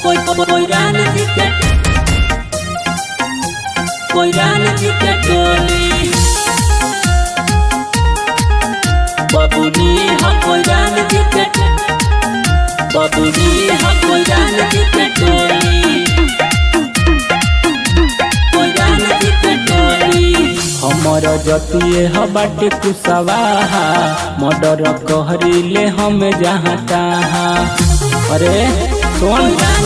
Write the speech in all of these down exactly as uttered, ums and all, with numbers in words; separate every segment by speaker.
Speaker 1: कोई कोई रानी के कोई रानी के टोली बबुनी हा कोई रानी के बबुनी हा कोई रानी के टोली कोई रानी के टोली हमर जतिए ह बाटे कुसवाहा मर्डर कहरीले हम जहाँ तहाँ। अरे कौन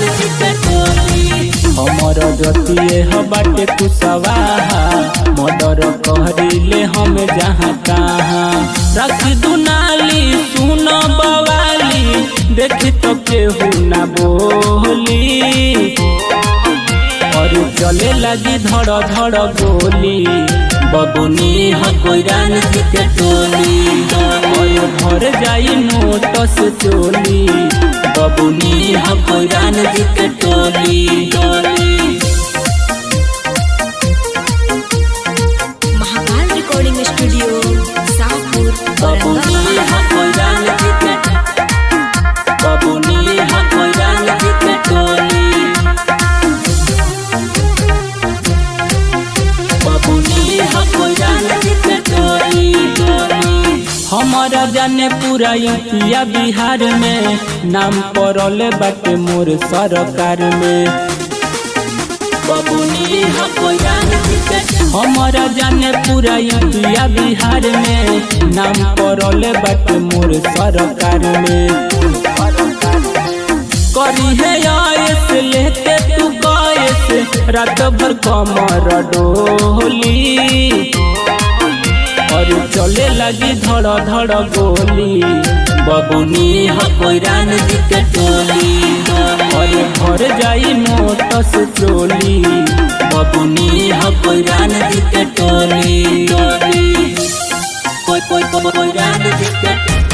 Speaker 1: हमर जतिए ह बाटे कुसवाहा मर्डर कहरीले हम जहाँ तहाँ। रख दुनाली सुन बवाली देखी तो केहू ना बोली और चले लगी धड़ धड़ गोली बबुनी हा कोई रानी के टोली और भर जाई नोट से चोली बबुनी हा कोई रानी के टोली
Speaker 2: महाकाल रिकॉर्डिंग स्टूडियो शाहपुर
Speaker 1: बबुनी हा कोई रानी के बबुनी हा कोई रानी के टोली बबुनी हा कोई रानी के टोली हमारा जाने पूरा यूपिया बिहार में नाम पड़ल बाटे मोर सरकार में बबुनी हा कोई रानी के हमारा जाने पूरा यूपिया बिहार में नाम पड़ल बाटे मोर सरकार में। करी है आयस लेके तू गायस रात भर कमर डोली और चले लगी धड़ धड़ गोली बबुनी हा कोई रानी के टोली और भर जाई नोट से चोली बबुनी हा कोई रानी के टोली कोई कोई कोई रानी के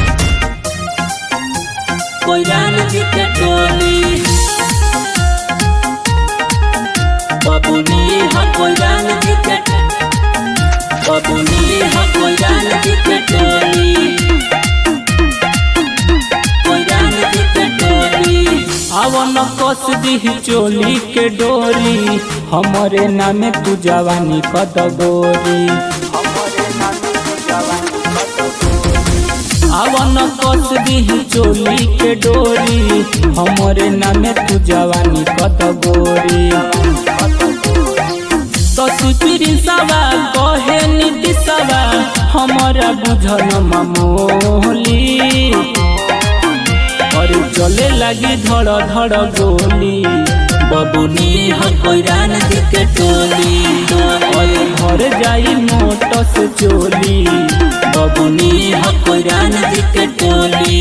Speaker 1: कोई रानी के टोली बबुनी हा कोई रानी के बबुनी हा कोई रानी के टोली कोई रानी के टोली आवन कस दी चोली के डोरी हमरे नामे तू जवानी कद गोरी आवन कस दी चोली के डोरी हमरे नामे तू जवानी कद गोरी तस्वीर सवा कहे नीति सवा हमारा बुझन मामूली और चले लगी धड़ धड़ गोली बबुनी हा कोई रानी के टोली और घर जाई नोट से चोली बबुनी हा कोई रानी के टोली।